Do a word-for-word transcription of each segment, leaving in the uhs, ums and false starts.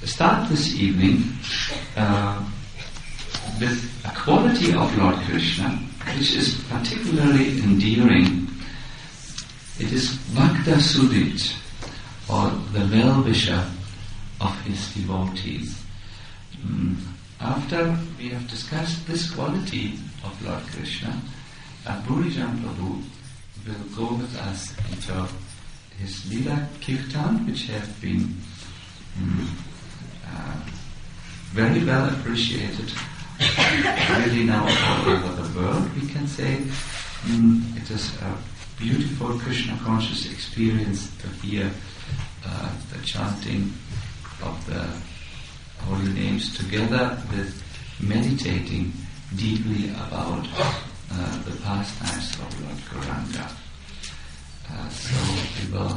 start this evening uh, with a quality of Lord Krishna which is particularly endearing. It is Bhakta Sudit, or the well-wisher of his devotees. Mm. After we have discussed this quality of Lord Krishna, uh, Burijan Prabhu will go with us into his Lila Kirtan, which have been mm, uh, very well appreciated really now all over the world. We can say mm, it is a beautiful Krishna conscious experience to hear uh, the chanting of the holy names together with meditating deeply about uh, the pastimes of Lord Gauranga. Uh, so we will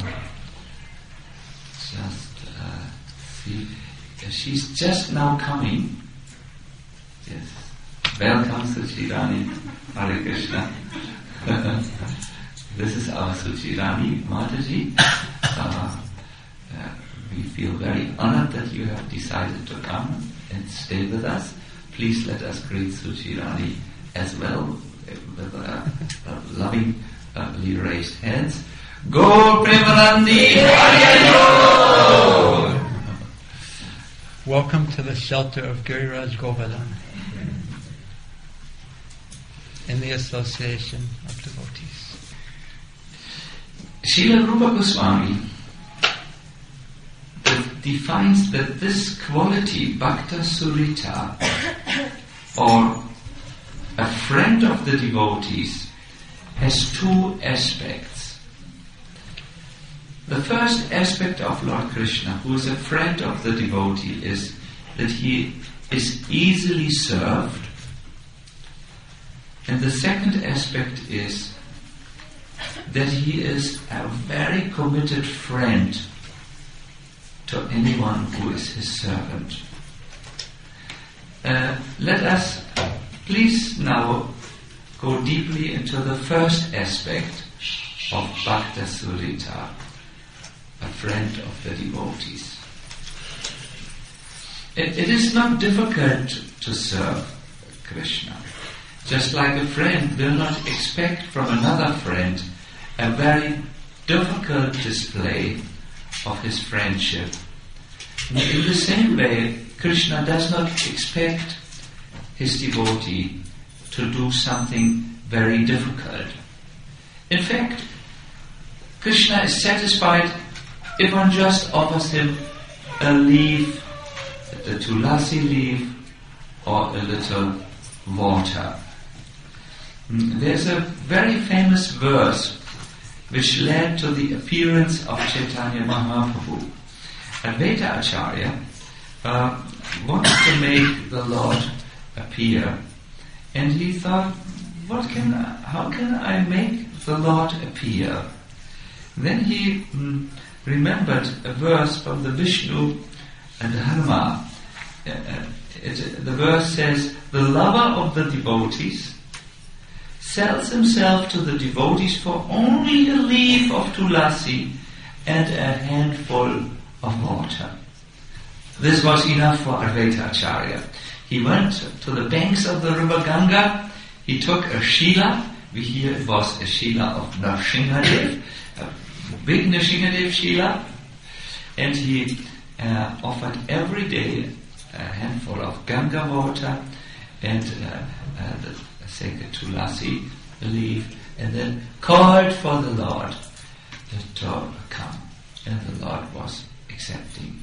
just uh, see. Uh, she's just now coming. Yes. Welcome, Suchirani. Hare Krishna. This is our Suchirani Mataji. Uh, uh, we feel very honored that you have decided to come and stay with us. Please let us greet Suchirani as well with uh, uh, loving uh, raised hands. Go Premanandi Hare. Welcome to the shelter of Giriraj Govardhan in the association of devotees. Srila Rupa Goswami defines that this quality, Bhakta Surita, or a friend of the devotees, has two aspects. The first aspect of Lord Krishna, who is a friend of the devotee, is that he is easily served. And the second aspect is that he is a very committed friend to anyone who is his servant. Uh, let us please now go deeply into the first aspect of Bhakta Surita, a friend of the devotees. It, it is not difficult to serve Krishna. Just like a friend will not expect from another friend a very difficult display of his friendship. In the same way, Krishna does not expect his devotee to do something very difficult. In fact, Krishna is satisfied if one just offers him a leaf, a tulasi leaf, or a little water. There's a very famous verse which led to the appearance of Chaitanya Mahaprabhu. Advaita Acharya uh, wanted to make the Lord appear, and he thought, "What can? I, how can I make the Lord appear?" Then he mm, remembered a verse from the Vishnu and Dharma. Uh, it, the verse says, "The lover of the devotees sells himself to the devotees for only a leaf of tulasi and a handful of water." This was enough for Advaita Acharya. He went to the banks of the river Ganga. He took a shila. We hear it was a shila of Nrsimhadev, a big Nrsimhadev shila, and he uh, offered every day a handful of Ganga water and uh, uh, the sacred tulasi leaf, and then called for the Lord to come, and the Lord was accepting.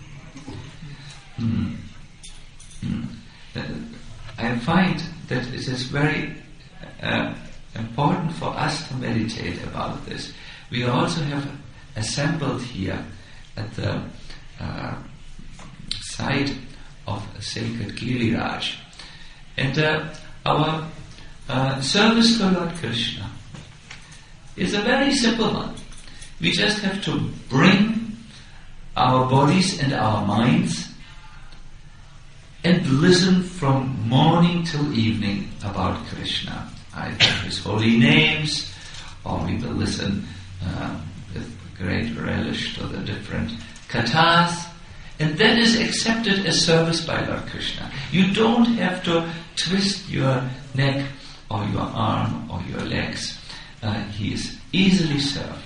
Mm. Mm. Uh, I find that it is very uh, important for us to meditate about this. We also have assembled here at the uh, site of sacred Giriraj, and uh, our uh, service to Lord Krishna is a very simple one. We just have to bring our bodies and our minds and listen from morning till evening about Krishna, either his holy names, or we will listen uh, with great relish to the different kathas, And that is accepted as service by Lord Krishna. You don't have to twist your neck or your arm or your legs. Uh, he is easily served.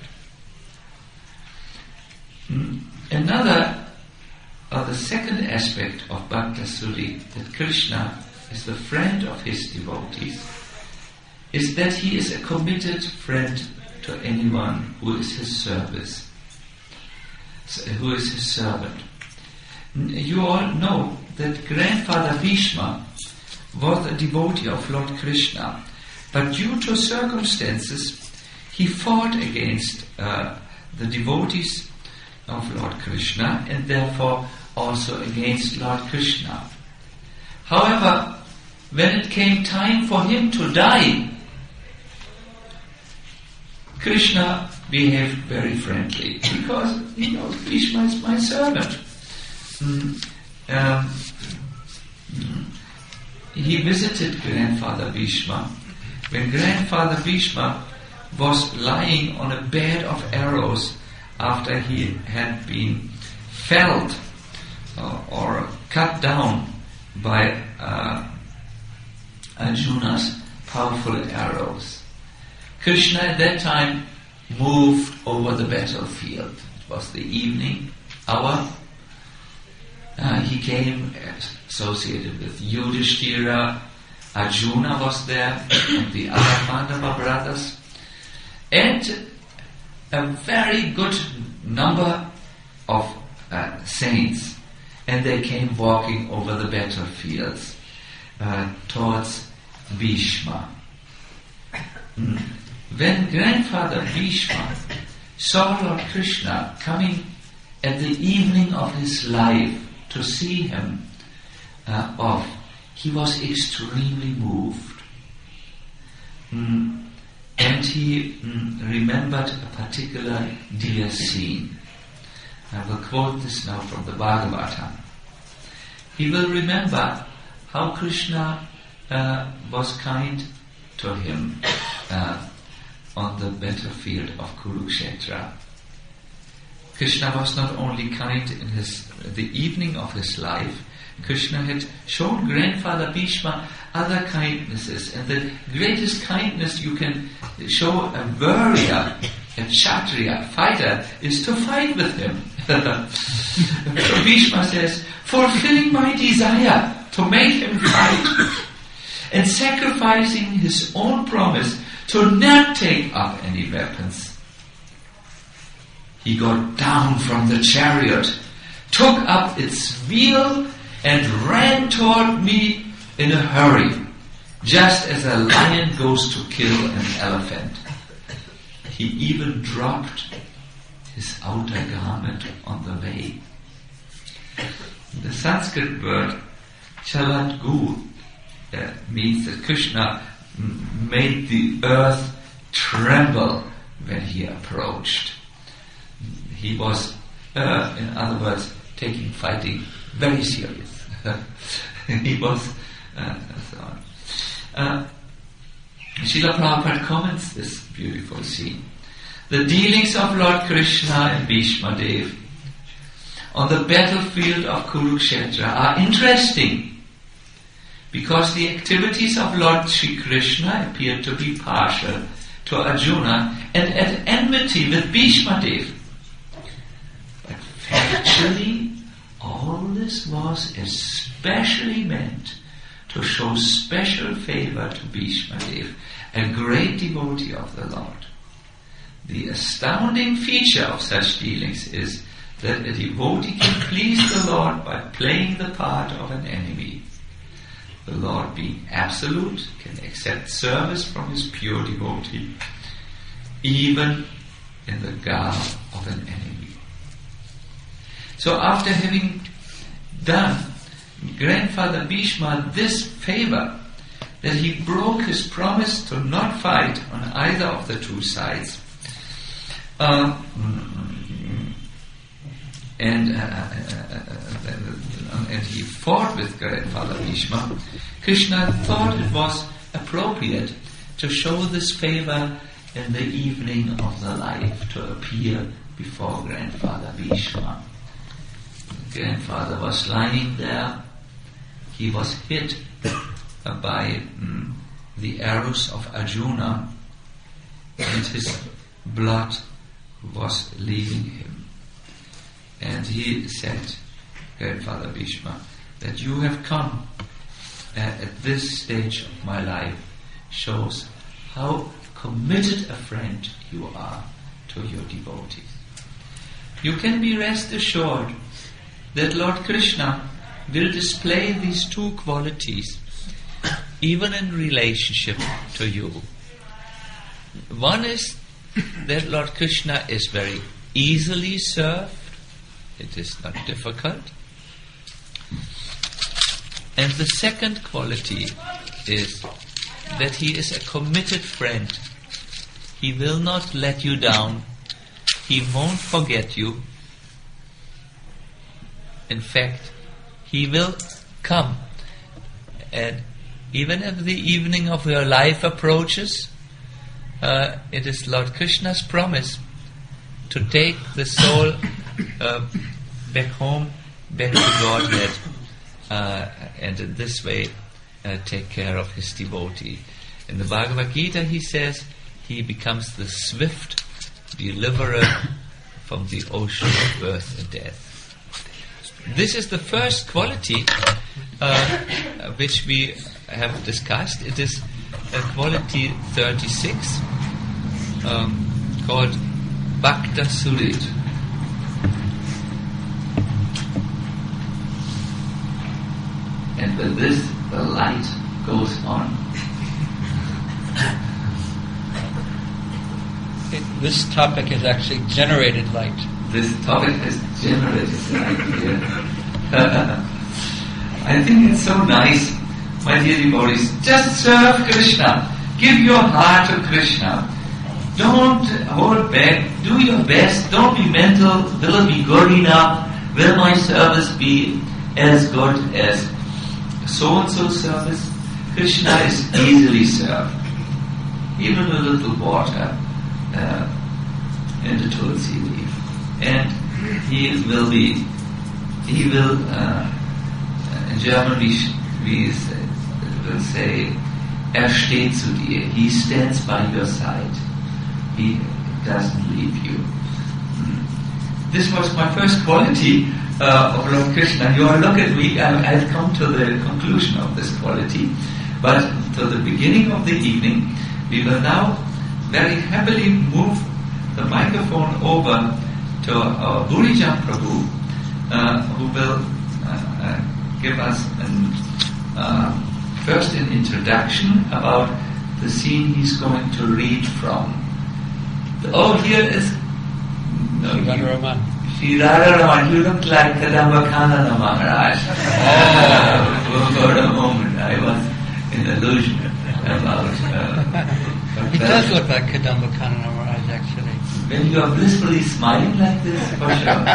Mm. Another, or the second aspect of Bhakta Suri, that Krishna is the friend of his devotees, is that he is a committed friend to anyone who is his service, who is his servant. You all know that grandfather Bhishma was a devotee of Lord Krishna, but due to circumstances, he fought against uh, the devotees of Lord Krishna and therefore also against Lord Krishna. However, when it came time for him to die, Krishna behaved very friendly because he knows Bhishma is my servant. Mm, um, mm, he visited grandfather Bhishma when grandfather Bhishma was lying on a bed of arrows after he had been felled uh, or cut down by uh, Arjuna's powerful arrows. Krishna at that time moved over the battlefield. It was the evening hour. Uh, he came associated with Yudhishthira. Arjuna was there, and the other Pandava brothers, and a very good number of uh, saints. And they came walking over the battlefields uh, towards Bhishma. Mm. When grandfather Bhishma saw Lord Krishna coming at the evening of his life to see him uh, off, he was extremely moved. Mm. And he mm, remembered a particular dear scene. I will quote this now from the Bhagavatam. He will remember how Krishna uh, was kind to him uh, on the battlefield of Kurukshetra. Krishna was not only kind in his the evening of his life. Krishna had shown grandfather Bhishma other kindnesses, and the greatest kindness you can show a warrior, a Kshatriya fighter, is to fight with him. So Bhishma says, fulfilling my desire to make him fight and sacrificing his own promise to not take up any weapons. He got down from the chariot, took up its wheel, and ran toward me in a hurry, just as a lion goes to kill an elephant. He even dropped his outer garment on the way. The Sanskrit word chalatgu uh, means that Krishna m- made the earth tremble when he approached. He was, uh, in other words, taking fighting very serious. He was, uh, so on. Uh, Srila Prabhupada comments this beautiful scene. The dealings of Lord Krishna and Bhishma Dev on the battlefield of Kurukshetra are interesting because the activities of Lord Sri Krishna appear to be partial to Arjuna and at enmity with Bhishma Dev. But factually, all this was especially meant to show special favor to Bhishma Dev, a great devotee of the Lord. The astounding feature of such dealings is that a devotee can please the Lord by playing the part of an enemy. The Lord, being absolute, can accept service from his pure devotee, even in the garb of an enemy. So after having done grandfather Bhishma this favor, that he broke his promise to not fight on either of the two sides, uh, and uh, uh, uh, and he fought with grandfather Bhishma, Krishna thought it was appropriate to show this favor in the evening of the life, to appear before grandfather Bhishma. grandfather was lying there. He was hit by mm, the arrows of Arjuna, and his blood was leaving him. And he said, Grandfather Bhishma, that you have come uh, at this stage of my life shows how committed a friend you are to your devotees. You can be rest assured that Lord Krishna will display these two qualities even in relationship to you. One is that Lord Krishna is very easily served. It is not difficult. And the second quality is that he is a committed friend. He will not let you down. He won't forget you. In fact, he will come. And even if the evening of your life approaches, uh, it is Lord Krishna's promise to take the soul uh, back home, back to Godhead, uh, and in this way uh, take care of his devotee. In the Bhagavad Gita he says he becomes the swift deliverer from the ocean of birth and death. This is the first quality uh, which we have discussed. It is uh, quality thirty-six, um, called Bhakta Surit. And with this, the light goes on. It, this topic has actually generated light. This topic has generated light here. I think it's so nice, my dear devotees. Just serve Krishna. Give your heart to Krishna. Don't hold back. Do your best. Don't be mental. Will it be good enough? Will my service be as good as so-and-so service? Krishna is easily served. Even a little water uh, and a tulsi leaf. And he will be, he will, uh, in German we, we say, will say, er steht zu dir. He stands by your side. He doesn't leave you. Mm. This was my first quality uh, of Lord Krishna. You all look at me, I, I've come to the conclusion of this quality. But to the beginning of the evening, we will now very happily move the microphone over to our Burijan Prabhu, uh, who will uh, uh, give us an, uh, first an introduction about the scene he's going to read from. Oh, here is no, Sri Radharaman. Sri Radharaman. You look like Kadambakana Maharaj. Oh, for a moment I was in illusion about. Uh, he does look like Kadambakana Maharaj, actually. When you are blissfully smiling like this, for sure.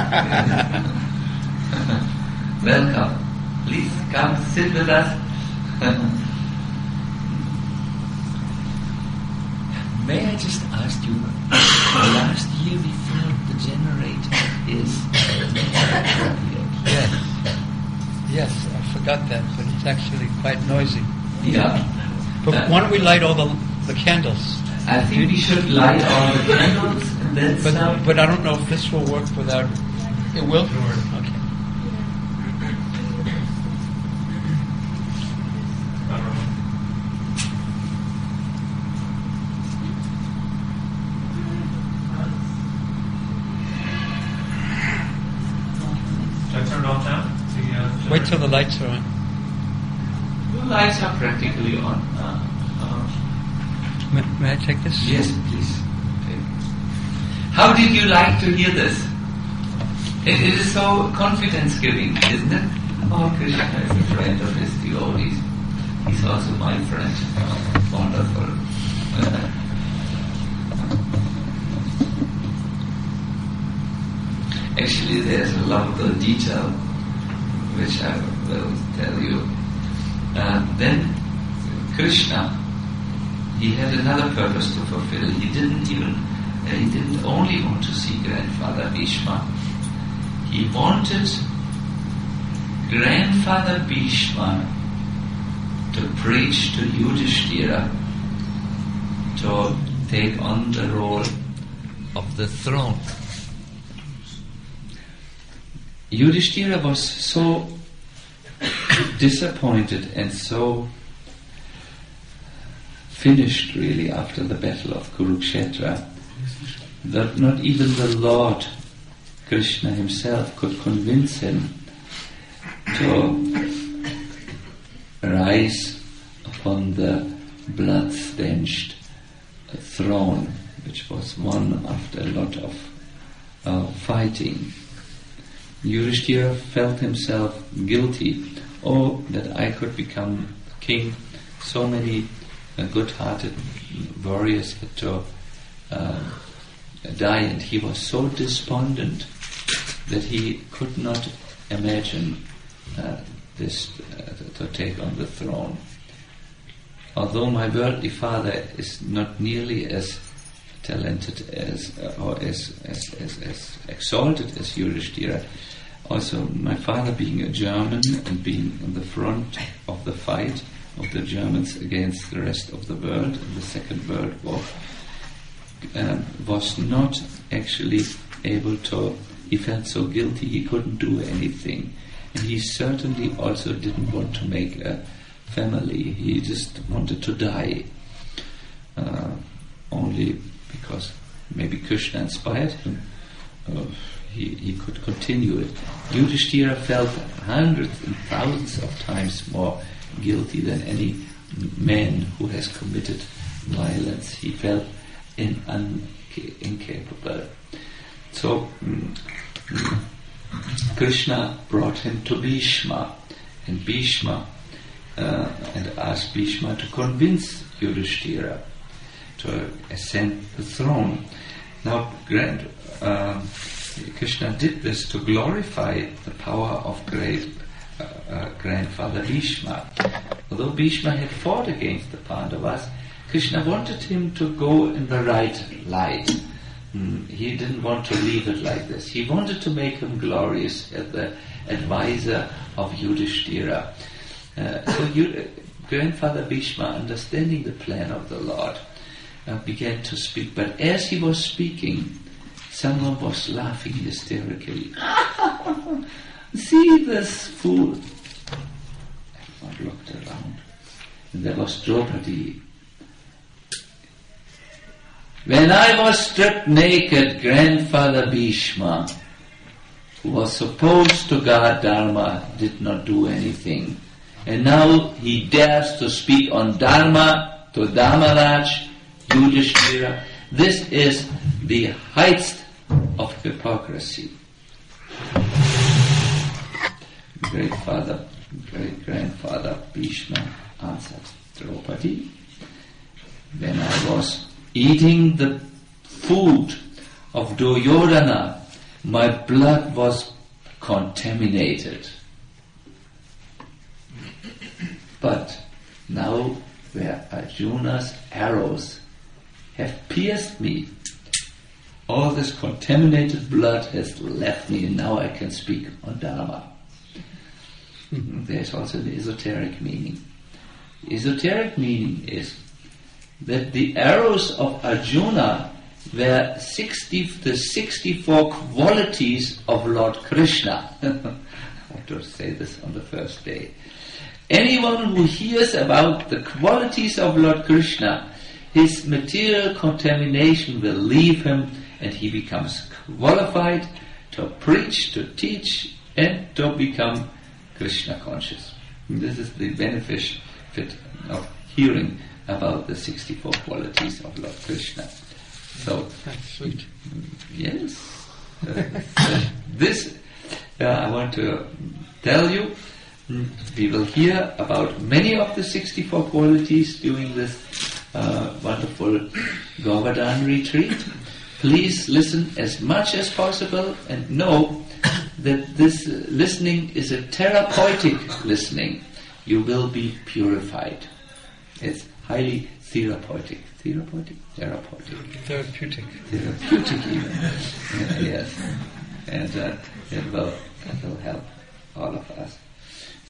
Welcome. Please come sit with us. May I just ask you, last year we felt the generator is appropriate. Yes. Yes, I forgot that, but it's actually quite noisy. Yeah. But uh, why don't we light all the, the candles? I think we should light all the candles and then But, start. but I don't know if this will work without... It will? Okay. Wait till the lights are on. The lights are practically on. Uh, uh, May, may I take this? yes, please. Okay. How did you like to hear this? It, it is so confidence-giving, isn't it? Oh, Krishna is a friend of his devotees. He's also my friend. Oh, wonderful. Actually, there's a lovely detail which I will tell you. Uh, then Krishna, he had another purpose to fulfill. He didn't even, uh, he didn't only want to see Grandfather Bhishma. He wanted grandfather Bhishma to preach to Yudhishthira to take on the role of the throne. Yudhishthira was so disappointed and so finished really after the battle of Kurukshetra that not even the Lord Krishna himself could convince him to rise upon the blood-stanched throne, which was won after a lot of uh, fighting. Yudhishthira felt himself guilty. Oh, that I could become king. So many uh, good-hearted warriors had to uh, die, and he was so despondent that he could not imagine uh, this uh, to take on the throne. Although my worldly father is not nearly as talented as uh, or as, as, as, as exalted as Yudhishthira, also my father being a German and being in the front of the fight of the Germans against the rest of the world in the Second World War, um, was not actually able to, he felt so guilty he couldn't do anything. And he certainly also didn't want to make a family. He just wanted to die. Uh, only because maybe Krishna inspired him, uh, he, he could continue it. Yudhishthira felt hundreds and thousands of times more guilty than any man who has committed violence. He felt in, un, incapable. So mm, mm, Krishna brought him to Bhishma, and Bhishma uh, and asked Bhishma to convince Yudhishthira to ascend the throne. Now, grand, uh, Krishna did this to glorify the power of great uh, uh, grandfather Bhishma. Although Bhishma had fought against the Pandavas, Krishna wanted him to go in the right light. Mm, he didn't want to leave it like this. He wanted to make him glorious as the advisor of Yudhishthira. Uh, so you, uh, grandfather Bhishma, understanding the plan of the Lord, uh, began to speak. But as he was speaking, someone was laughing hysterically. See this fool! Everyone looked around, and there was Draupadi. When I was stripped naked, grandfather Bhishma, who was supposed to guard Dharma, did not do anything. And now he dares to speak on Dharma to Dharmaraj, Yudhishthira. This is the height of hypocrisy. Great father, great grandfather Bhishma answered, Draupadi, when I was eating the food of Duryodhana, my blood was contaminated. But now where Arjuna's arrows have pierced me, all this contaminated blood has left me, and now I can speak on Dharma. There's also the esoteric meaning. The esoteric meaning is that the arrows of Arjuna were sixty, the sixty-four qualities of Lord Krishna. I have to say this on the first day. Anyone who hears about the qualities of Lord Krishna, his material contamination will leave him, and he becomes qualified to preach, to teach, and to become Krishna conscious. And this is the benefit of hearing about the sixty-four qualities of Lord Krishna. So, that's sweet. Yes. Uh, this uh, I want to tell you. We will hear about many of the sixty-four qualities during this uh, wonderful Govardhan retreat. Please listen as much as possible and know that this uh, listening is a therapeutic listening. You will be purified. It's highly therapeutic. Therapeutic? Therapeutic. Therapeutic. Therapeutic even. Uh, yes. And uh, it will, it will help all of us.